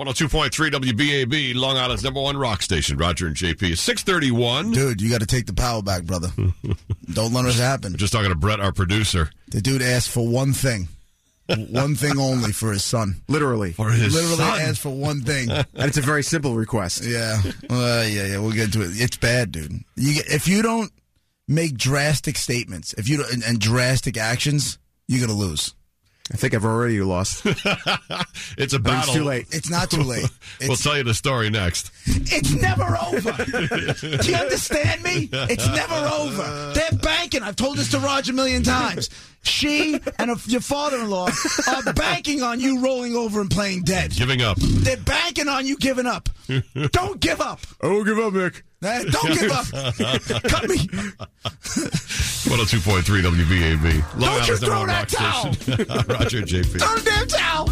102.3 WBAB, Long Island's number one rock station. Roger and JP. 6:31. Dude, you got to take the power back, brother. Don't let it happen. We're just talking to Brett, our producer. The dude asked for one thing. One thing only for his son. Literally. For his Literally son. asked for one thing. And it's a very simple request. Yeah. Yeah, we'll get into it. It's bad, dude. If you don't make drastic statements, and drastic actions, you're going to lose. I think I've already lost. It's a battle. It's too late. It's not too late. We'll tell you the story next. It's never over. Do you understand me? It's never over. They're banking. I've told this to Roger a million times. She and your father-in-law are banking on you rolling over and playing dead. Giving up. They're banking on you giving up. Don't give up. I won't give up, Mick. Don't give up. Cut me. 102.3 WBAB. Long Don't you Island's number throw one that rock towel. station. Roger and JP. Throw the damn towel.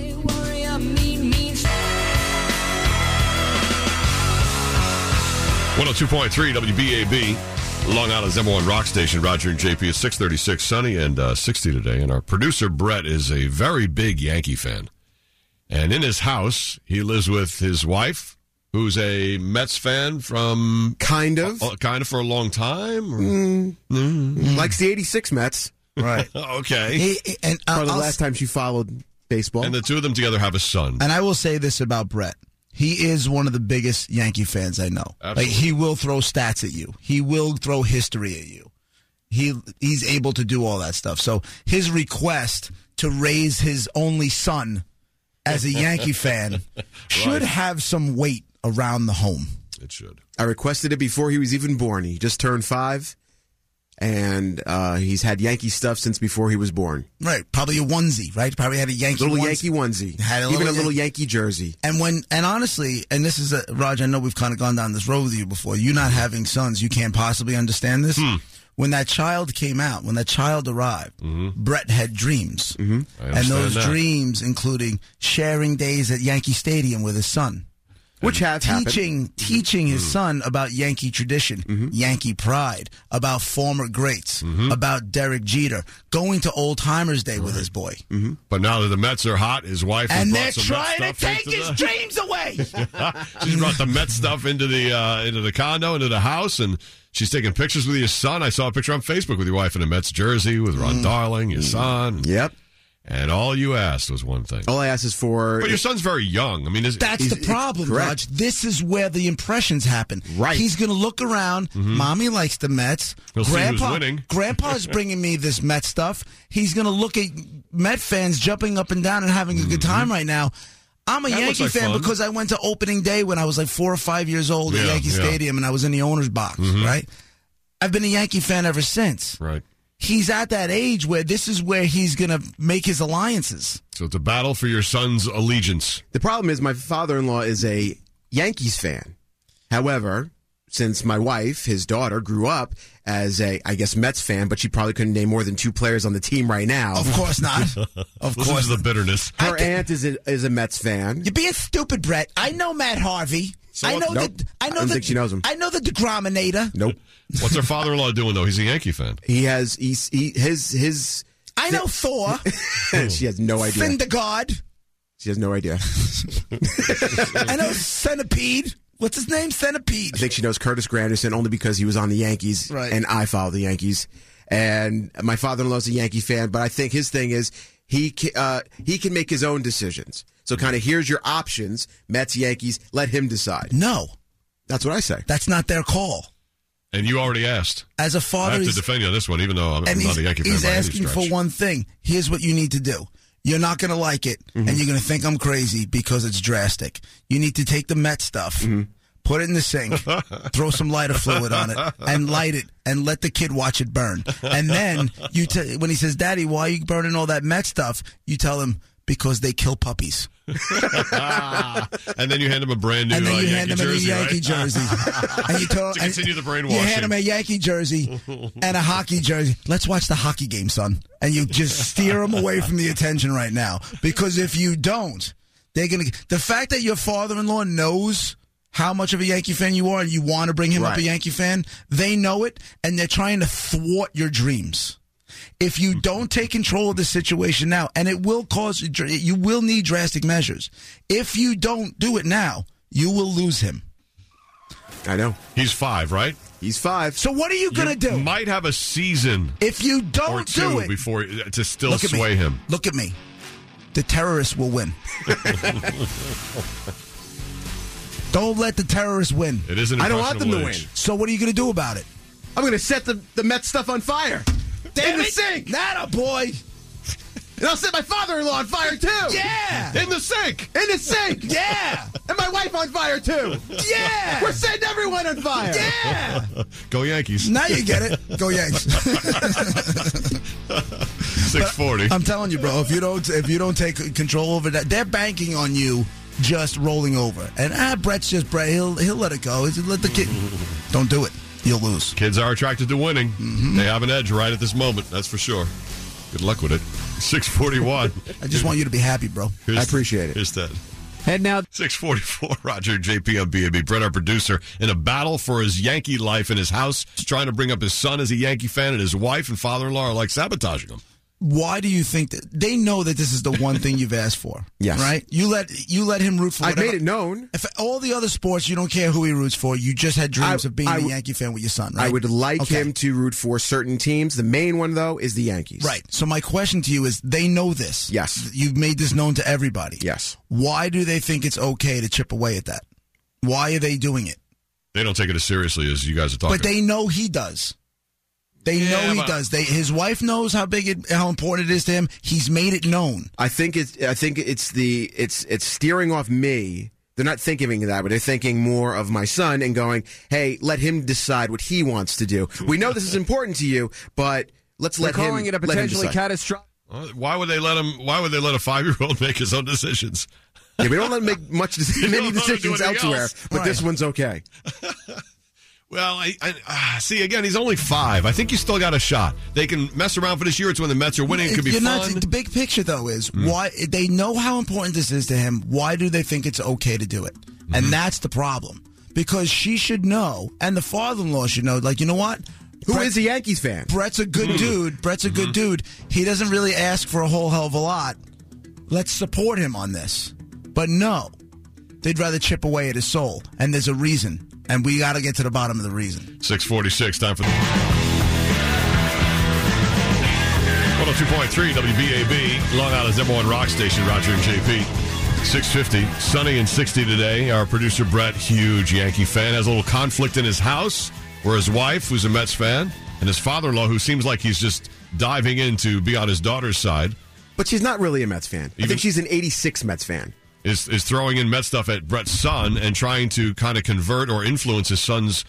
102.3 WBAB, Long Island's number one rock station. Roger and JP. Is 6:36, sunny and 60 today. And our producer, Brett, is a very big Yankee fan. And in his house, he lives with his wife, who's a Mets fan from... Kind of. Kind of for a long time? Likes the 86 Mets. Right. Okay. Probably the last time she followed baseball. And the two of them together have a son. And I will say this about Brett. He is one of the biggest Yankee fans I know. Absolutely. Like, he will throw stats at you. He will throw history at you. He's able to do all that stuff. So his request to raise his only son as a Yankee fan should have some weight around the home. It should. I requested it before he was even born. He just turned 5, and he's had Yankee stuff since before he was born. Right. Probably a onesie, right? Probably had a Yankee Little onesie. Yankee onesie. Had Even a little Yankee jersey. And honestly, and this is Roger, I know we've kind of gone down this road with you before. You not having sons, you can't possibly understand this. When that child came out, when that child arrived, Brett had dreams. And those dreams including sharing days at Yankee Stadium with his son. Which have happened. Teaching his son about Yankee tradition, Yankee pride, about former greats, about Derek Jeter, going to Old Timers Day with his boy. But now that the Mets are hot, his wife has And brought they're some trying Mets to stuff take into his the... dreams away. She's brought the Mets stuff into the condo, into the house, and she's taking pictures with your son. I saw a picture on Facebook with your wife in a Mets jersey with Ron Darling, your son. Yep. And all you asked was one thing. All I asked is for... But your son's very young. I mean, That's the problem, Raj. This is where the impressions happen. Right. He's going to look around. Mommy likes the Mets. He'll see who's winning. Grandpa's bringing me this Met stuff. He's going to look at Met fans jumping up and down and having a good time right now. I'm a That Yankee looks like fan fun. because I went to opening day when I was like 4 or 5 years old at Yankee Stadium, and I was in the owner's box, right? I've been a Yankee fan ever since. Right. He's at that age where this is where he's going to make his alliances. So it's a battle for your son's allegiance. The problem is my father-in-law is a Yankees fan. However, since my wife, his daughter, grew up as a, I guess, Mets fan, but she probably couldn't name more than 2 players on the team right now. Of course not. Of Listen course to the bitterness. Her aunt is a Mets fan. You're being stupid, Brett. I know Matt Harvey. I know Nope. I don't think she knows him. I know the Degrominator. Nope. What's her father-in-law doing, though? He's a Yankee fan. His I know Thor. She has no idea. Findergaard. She has no idea. I know Centipede. What's his name? Centipede. I think she knows Curtis Granderson only because he was on the Yankees, Right. and I follow the Yankees. And my father-in-law's a Yankee fan, but I think his thing is he can make his own decisions. So kind of here's your options, Mets, Yankees, let him decide. No, That's what I say. that's not their call. And you already asked. As a I father, have to defend you on this one, even though I'm not a Yankee fan he's by any asking stretch. for one thing. Here's what you need to do. You're not going to like it, and you're going to think I'm crazy because it's drastic. You need to take the Met stuff, put it in the sink, throw some lighter fluid on it, and light it, and let the kid watch it burn. And then when he says, "Daddy, why are you burning all that Met stuff?" You tell him, because they kill puppies. And then you hand him a brand new And then you hand Yankee him jersey, a Yankee right? jersey. And you To continue the brainwashing. You hand him a Yankey jersey and a hockey jersey. Let's watch the hockey game, son. And you just steer him away from the attention right now. Because if you don't, they're going to... The fact that your father-in-law knows how much of a Yankee fan you are and you want to bring him up a Yankee fan, they know it, and they're trying to thwart your dreams. If you don't take control of the situation now, and you will need drastic measures. If you don't do it now, you will lose him. I know. He's 5, right? He's 5. So what are you going to do? Might have a season If you or don't two do it, before to still look at sway me. him. Look at me. The terrorists will win. Don't let the terrorists win. It is an I don't want them to impressionable win. age. So what are you going to do about it? I'm going to set the Mets stuff on fire. Damn in the it. sink. That a boy. And I'll set my father-in-law on fire, too. Yeah. In the sink. In the sink. Yeah. And my wife on fire, too. Yeah. We're setting everyone on fire. Yeah. Go Yankees. Now you get it. Go Yanks. 640. I'm telling you, bro. If you don't take control over that, they're banking on you just rolling over. And Brett's just Brett. He'll let it go. He'll let the kid. Don't do it. You'll lose. Kids are attracted to winning. They have an edge right at this moment. That's for sure. Good luck with it. 641. I just want you to be happy, bro. I appreciate it. Here's that. And now 644, Roger JP on BAB. Brett, our producer, in a battle for his Yankee life in his house, trying to bring up his son as a Yankee fan, and his wife and father-in-law are like sabotaging him. Why do you think that they know that this is the one thing you've asked for? Yes. Right? You let him root for I whatever. made it known. If all the other sports, you don't care who he roots for. You just had dreams of being a Yankee fan with your son, right? I would like Okay. him to root for certain teams. The main one, though, is the Yankees. Right. So my question to you is, they know this. Yes. You've made this known to everybody. Yes. Why do they think it's okay to chip away at that? Why are they doing it? They don't take it as seriously as you guys are talking. But they know he does. They know he does. His wife knows how important it is to him. He's made it known. I think it's steering off me. They're not thinking of that, but they're thinking more of my son and going, "Hey, let him decide what he wants to do. We know this is important to you, but let's let him." Calling it a potentially catastrophic. Why would they let him? Why would they let a 5-year-old make his own decisions? Yeah, we don't let him make many don't let him do decisions anything elsewhere, else. but Right. this one's okay. Well, I see. Again, he's only 5. I think you still got a shot. They can mess around for this year. It's when the Mets are winning. It could be fun. The big picture, though, is why they know how important this is to him. Why do they think it's okay to do it? And that's the problem. Because she should know, and the father-in-law should know. Like, you know what? Who is a Yankees fan? Brett's a good dude. Brett's a good dude. He doesn't really ask for a whole hell of a lot. Let's support him on this. But no, they'd rather chip away at his soul. And there's a reason. And we got to get to the bottom of the reason. 646, time for the 102.3 WBAB, Long Island's #1 rock station, Roger and JP. 650, sunny and 60 today. Our producer, Brett, huge Yankee fan, has a little conflict in his house where his wife, who's a Mets fan, and his father-in-law, who seems like he's just diving in to be on his daughter's side, But she's not really a Mets fan. I think she's an 86 Mets fan. is throwing in Met stuff at Brett's son and trying to kind of convert or influence his son's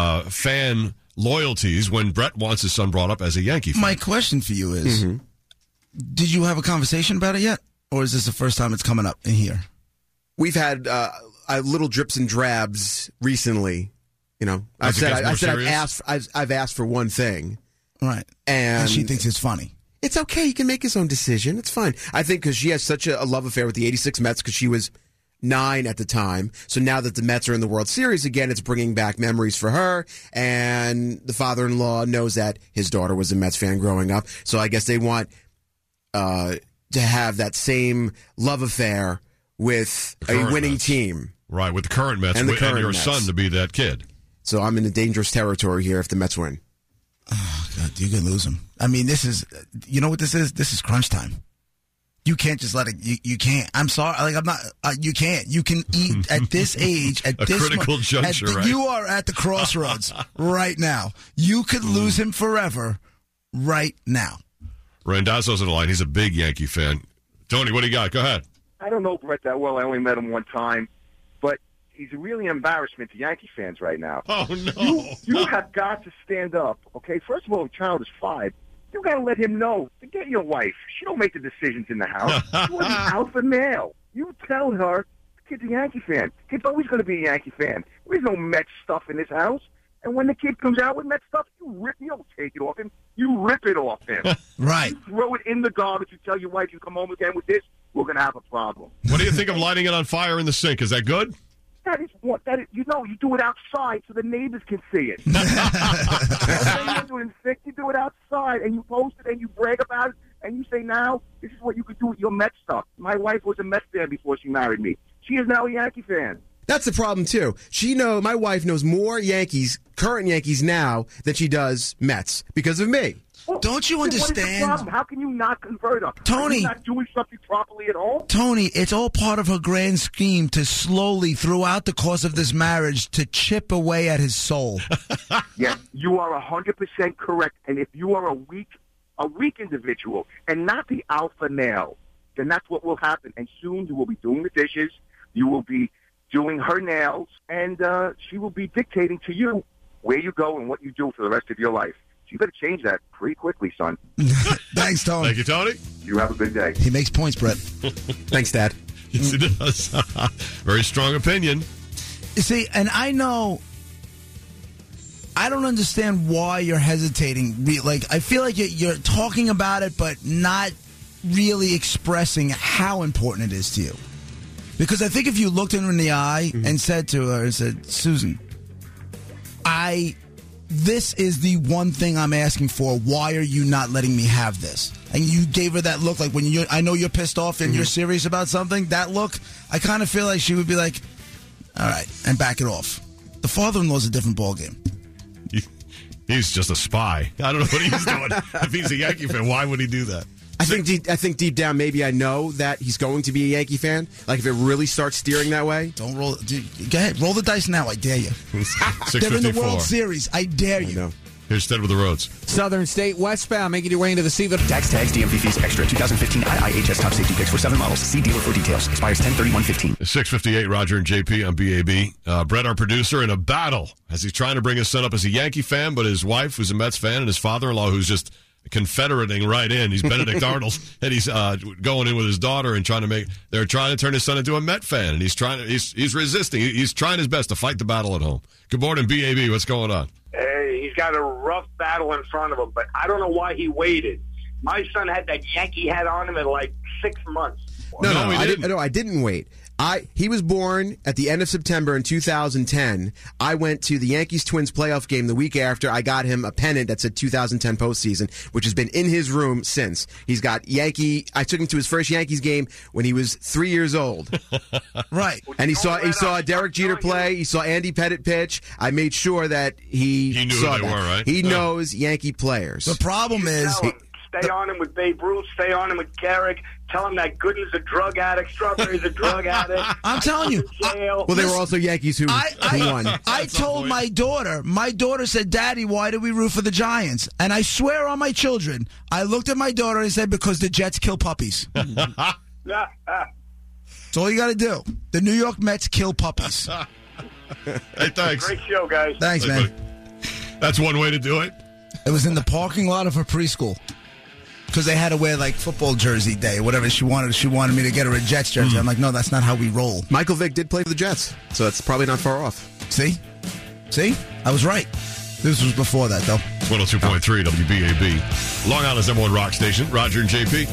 fan loyalties when Brett wants his son brought up as a Yankee fan. My question for you is, did you have a conversation about it yet? Or is this the first time it's coming up in here? We've had little drips and drabs recently. You know, As it gets more serious? I've asked for one thing, Right. and she thinks it's funny. it's okay. He can make his own decision. It's fine. I think because she has such a love affair with the 86 Mets because she was 9 at the time. So now that the Mets are in the World Series again, it's bringing back memories for her. And the father-in-law knows that his daughter was a Mets fan growing up. So I guess they want to have that same love affair with a current winning Mets. team. Right, with the current Mets And the and current your Mets. son to be that kid. So I'm in a dangerous territory here if the Mets win. God, you could lose him. I mean, this is, you know what this is? This is crunch time. You can't just let it, you can't. I'm sorry. Like, I'm not, you can't. You can eat at this age, at A this critical juncture, right? You are at the crossroads right now. You could lose him forever right now. Randazzo's on the line. He's a big Yankee fan. Tony, what do you got? Go ahead. I don't know Brett that well. I only met him one time. But he's a really embarrassment to Yankee fans right now. Oh, no. You have got to stand up, okay? First of all, the child is 5. You got to let him know. Forget your wife. She don't make the decisions in the house. You're the alpha male. You tell her the kid's a Yankee fan. Kid's always going to be a Yankee fan. There's no Mets stuff in this house. And when the kid comes out with Mets stuff, you don't take it off him. You rip it off him. Right. You throw it in the garbage. You tell your wife you come home again with this, we're going to have a problem. What do you think of lighting it on fire in the sink? Is that good? That is want that. You do it outside so the neighbors can see it. You're doing sick, you do it outside, and you post it, and you brag about it, and you say, now, this is what you could do with your Mets stuff. My wife was a Mets fan before she married me. She is now a Yankee fan. That's the problem, too. My wife knows more current Yankees now than she does Mets because of me. Well, don't you What understand? is the problem? How can you not convert her? Tony. Are you not doing something properly at all? Tony, it's all part of her grand scheme to slowly, throughout the course of this marriage, to chip away at his soul. Yes, you are 100% correct. And if you are a weak individual and not the alpha male, then that's what will happen. And soon you will be doing the dishes, you will be doing her nails, and she will be dictating to you where you go and what you do for the rest of your life. So you better change that pretty quickly, son. Thanks, Tony. Thank you, Tony. You have a good day. He makes points, Brett. Thanks, Dad. Yes, he does. Very strong opinion. You see, and I don't understand why you're hesitating. I feel like you're talking about it, but not really expressing how important it is to you. Because I think if you looked her in the eye and said to her, Susan, this is the one thing I'm asking for. Why are you not letting me have this? And you gave her that look, like when I know you're pissed off and you're serious about something. That look, I kind of feel like she would be like, all right, and back it off. The father-in-law's a different ballgame. He's just a spy. I don't know what he's doing. If he's a Yankee fan, why would he do that? I think deep down, maybe I know that he's going to be a Yankee fan. Like, if it really starts steering that way. Don't roll. Go ahead. Roll the dice now. I dare you. They're in the World Series. I dare you. Here's Ted with the roads. Southern State westbound, making your way into the Seaville. Tax, DMV fees extra. 2015 IIHS top safety picks for 7 models. See dealer for details. Expires 10/31/15. 6:58. Roger and JP on BAB. Brett, our producer, in a battle as he's trying to bring his son up as a Yankee fan, but his wife, who's a Mets fan, and his father-in-law, who's just Confederating right in. He's Benedict Arnold, and he's going in with his daughter and they're trying to turn his son into a Met fan, and he's resisting. He's trying his best to fight the battle at home. Good morning, BAB. What's going on? Hey, he's got a rough battle in front of him, but I don't know why he waited. My son had that Yankee hat on him in like 6 months. No, I didn't wait. He was born at the end of September in 2010. I went to the Yankees-Twins playoff game the week after. I got him a pennant that said 2010 postseason, which has been in his room since. He's got I took him to his first Yankees game when he was 3 years old. Right. And he saw Derek Jeter play. He saw Andy Pettitte pitch. I made sure that he knew saw who they were, right? He knows Yankee players. The problem is... Stay on him with Babe Ruth. Stay on him with Carrick. Tell him that Gooden's a drug addict. Strawberry's a drug addict. I'm telling you. Well, they were also Yankees who won. I told my daughter said, Daddy, why do we root for the Giants? And I swear on my children, I looked at my daughter and said, because the Jets kill puppies. That's all you got to do. The New York Mets kill puppies. Hey, thanks. Great show, guys. Thanks, man. That's one way to do it. It was in the parking lot of her preschool. Because they had to wear like football jersey day or whatever she wanted. She wanted me to get her a Jets jersey. I'm like, no, that's not how we roll. Michael Vick did play for the Jets, so that's probably not far off. See? I was right. This was before that, though. 102.3 WBAB. Long Island's #1 rock station. Roger and JP.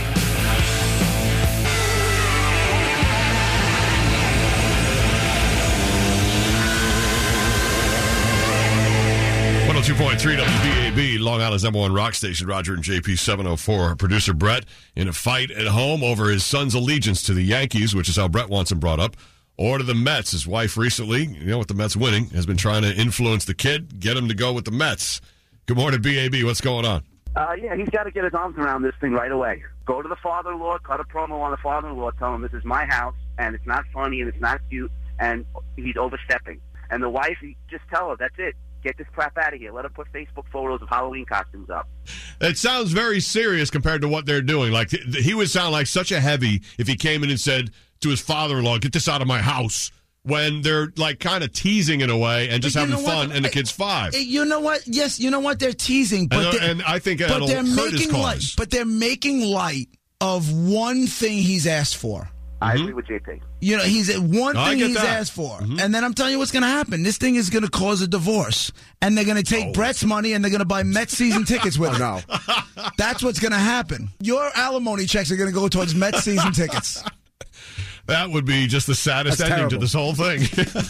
.3 WBAB, Long Island's #1 rock station. Roger and JP 704. Producer Brett in a fight at home over his son's allegiance to the Yankees, which is how Brett wants him brought up, or to the Mets. His wife recently, with the Mets winning, has been trying to influence the kid, get him to go with the Mets. Good morning, BAB. What's going on? Yeah, he's got to get his arms around this thing right away. Go to the father-in-law, cut a promo on the father-in-law, tell him this is my house, and it's not funny, and it's not cute, and he's overstepping. And the wife, just tell her, that's it. Get this crap out of here. Let her put Facebook photos of Halloween costumes up. It sounds very serious compared to what they're doing. Like, he would sound like such a heavy if he came in and said to his father-in-law, get this out of my house, when they're like kind of teasing in a way and just having fun, and the kid's 5. You know what? Yes, you know what? They're teasing. But and I think it'll hurt his cause. But they're making light of one thing he's asked for. I agree with JP. He's one thing he's asked for. And then I'm telling you what's going to happen. This thing is going to cause a divorce. And they're going to take Brett's money and they're going to buy Mets season tickets with it. No. That's what's going to happen. Your alimony checks are going to go towards Mets season tickets. That would be just the saddest That's ending to terrible. this whole thing.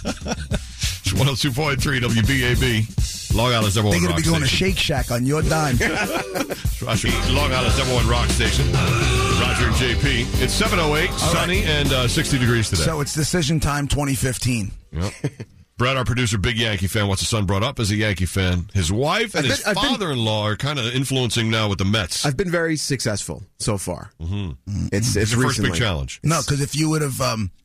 It's 102.3 WBAB. Long Island's number They're one going to rock be going to station. Shake Shack on your dime. Roger, Long Island's number one rock station. Roger and JP. It's 7:08, sunny, and 60 degrees today. So it's decision time 2015. Yep. Brett, our producer, big Yankee fan, what's his son brought up as a Yankee fan. His wife and his father-in-law are kind of influencing now with the Mets. I've been very successful so far. Mm-hmm. It's your first recently. big challenge. No, because if you would have,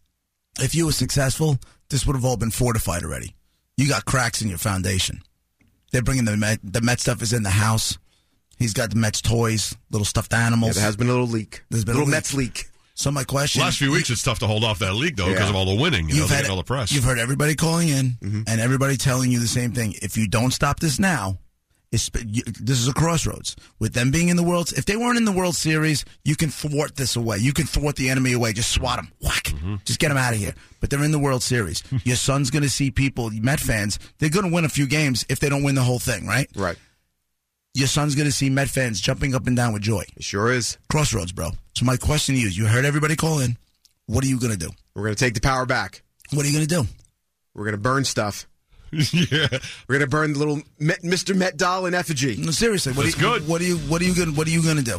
if you were successful, this would have all been fortified already. You got cracks in your foundation. They're bringing the Met stuff is in the house. He's got the Mets toys, little stuffed animals. Yeah, there has been a little leak. There's been a a little leak. Mets leak. So my question: Last few weeks, it's tough to hold off that leak, though, because Yeah. of all the winning. You know, they get all the press. You've heard everybody calling in and everybody telling you the same thing. If you don't stop this now, this is a crossroads. With them being in the World, if they weren't in the World Series, you can thwart this away. You can thwart the enemy away. Just swat them. Whack. Just get them out of here. But they're in the World Series. Your son's going to see people, Met fans, they're going to win a few games if they don't win the whole thing, right? Right. Your son's going to see Met fans jumping up and down with joy. It sure is. Crossroads, bro. So my question to you is, you heard everybody call in. What are you going to do? We're going to take the power back. What are you going to do? We're going to burn stuff. Yeah. We're going to burn the little Mr. Met doll in effigy. No, seriously, That's good. What are you going to do?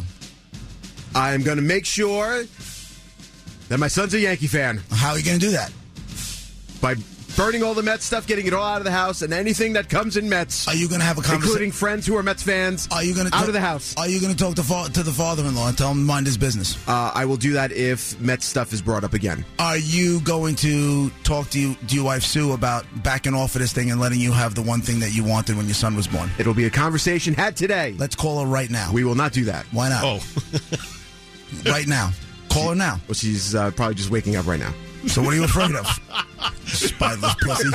I'm going to make sure that my son's a Yankee fan How are you going to do that? by burning all the Mets stuff, getting it all out of the house, and anything that comes in Mets, Are you going to have a conversation? including friends who are Mets fans, Are you going to out of the house. Are you going to talk to the father-in-law and tell him to mind his business? I will do that if Mets stuff is brought up again. Are you going to talk to your wife Sue about backing off of this thing and letting you have the one thing that you wanted when your son was born? It'll be a conversation had today. Let's call her right now. We will not do that. Why not? Oh, Right now. Call her now. Well, she's probably just waking up right now. So what are you afraid of? Spineless pussy.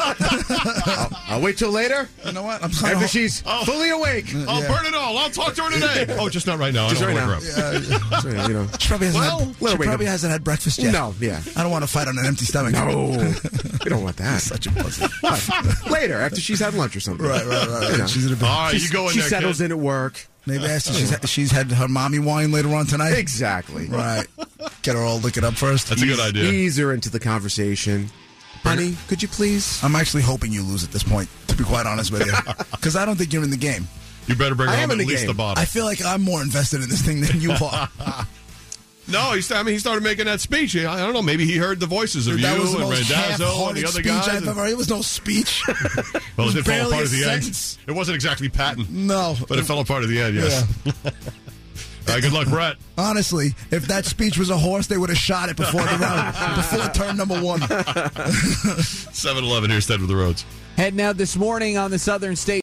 I'll wait till later. You know what? I'm trying After to she's fully awake. I'll burn it all. I'll talk to her today. Oh, just not right now. Just I don't right want to wake her up. So, you know. She probably hasn't, Well, let her wake up. hasn't had breakfast yet. No, yeah. I don't want to fight on an empty stomach. No, we don't want that. Such a pussy. Later, after she's had lunch or something. Right. You know. She's in a bit. All right, you go in She there, settles kid. in at work. Maybe she's had her mommy wine later on tonight. Exactly. Right. Get her all lick it up first. That's a good idea. Ease her into the conversation. Honey, could you please? I'm actually hoping you lose at this point, to be quite honest with you. Because I don't think you're in the game. You better bring I home am at in the least game. the bottle. I feel like I'm more invested in this thing than you are. No, he started making that speech. I don't know. Maybe he heard the voices of That you was the and most Randazzo and half-hearted the other speech guys. I've ever heard. It was no speech. Well, it did fall barely apart at a the end. sentence. It wasn't exactly patent. No. But it fell apart at the end, yes. All right, good luck, Brett. Honestly, if that speech was a horse, they would have shot it before the round, before turn number 1. 7-11 here, Stead with the Roads. Heading out this morning on the Southern State